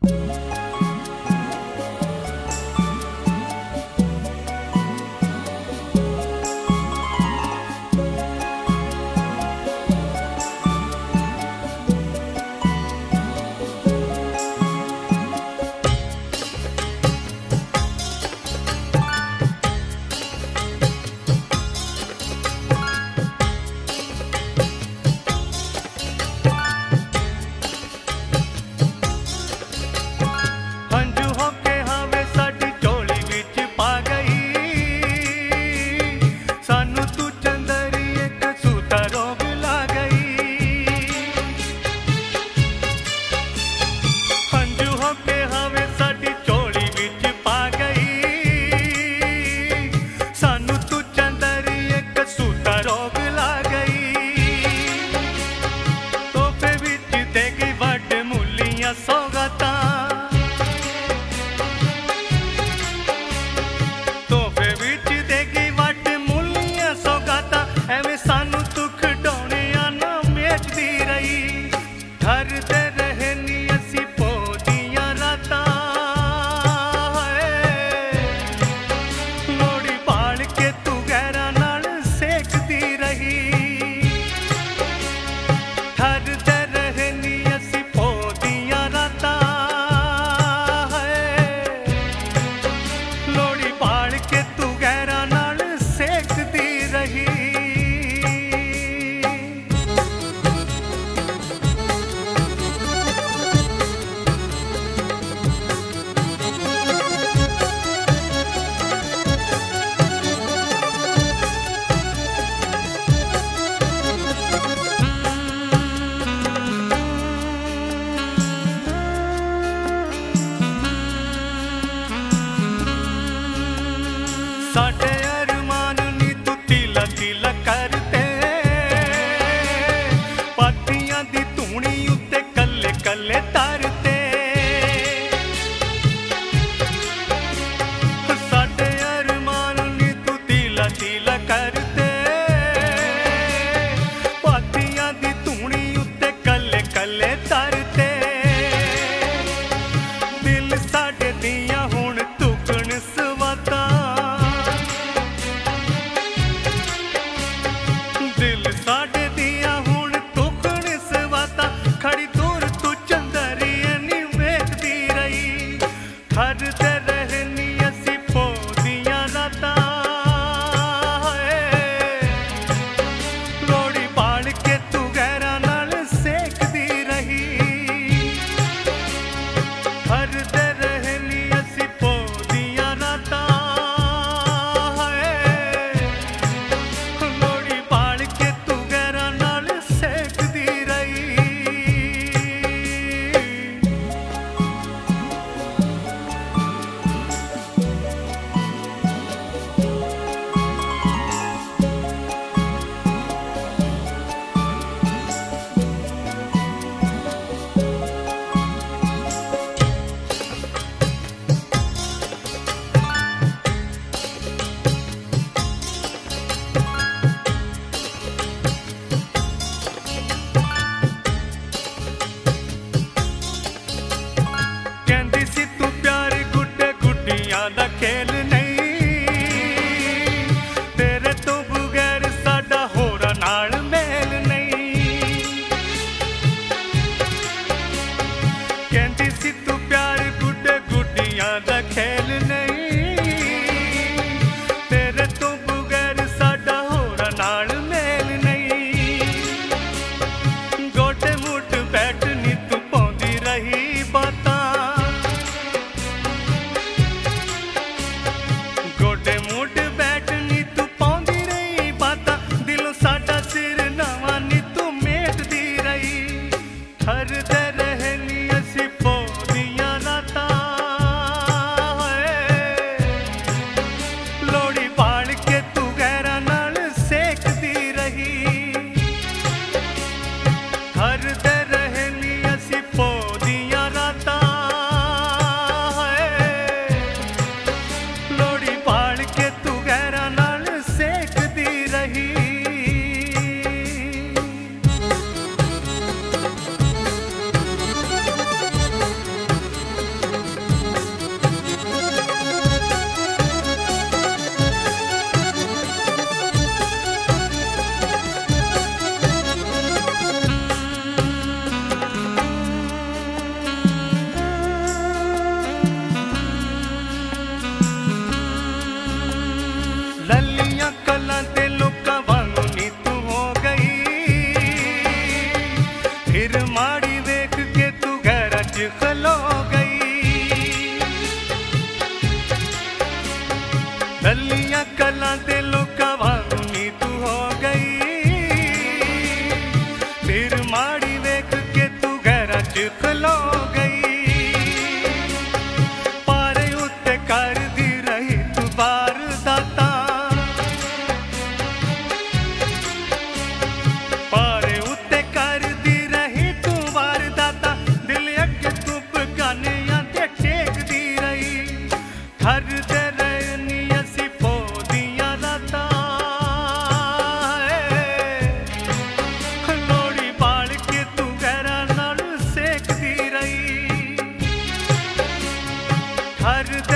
साडे अरमान नी तू तिला तिला करते पातियां दी धूनी उत्ते कल्ले कल्ले तरते साडे अरमान नी तू तिला तिला करते पातियां दी धूनी उत्ते कल्ले कल्ले तरते दिल साडे दियां हुण तुकण सवादा दिल साडे दिया हुण तुखण सवाता खड़ी दूर तू चंदरिया नी वेखदी रही ठरदे रहनी असी पौदियां रातां लोड़ी बाल के तू गैरां नाल सेकदी रही ठरदे रहनी असी पौदियां रातां लोड़ी बाल के तू गैरां नाल सेकदी रही कहंदी सी तू प्यार गुड्डे गुड्डियां दा खेल नहीं तेरे तो बगैर साडा होरा नाल मेल नहीं कहंदी सी तू प्यार गुड्डे गुड्डियां दा खेल नहीं तेरे तो बगैर साडा होरा नाल मेल नहीं गोटे मुठ बैठ नी तू पाउंदी रही बातां गोटे मुठ बैठ नी तू पाउंदी रही बातां दिलों साडा सिर नवां नी तू मेटदी रही ठरदे रहनी असी पौदियां रातां लोड़ी बाल के तू गैरां नाल सेकदी रही ठरदे रहनी असी पौदियां रातां लोड़ी बाल के तू गैरां नाल सेकदी रही फिर माड़ी वेख के तू घर च खलो गई। दलियां कलां दे लोकां वांगू नी तू हो गई। फिर माड़ी वेख के तू घर च खलो गई। पारे उत्ते कर दी रही तू वारदाता, पारे उत्ते कर दी रही तू वारदाता। दिल अगे तू बगानियां ते टेक दी रही। घर दे रहनी असी पौदियां रातां, लोड़ी बाल के तू गैरा नाल सेक दी रही। घर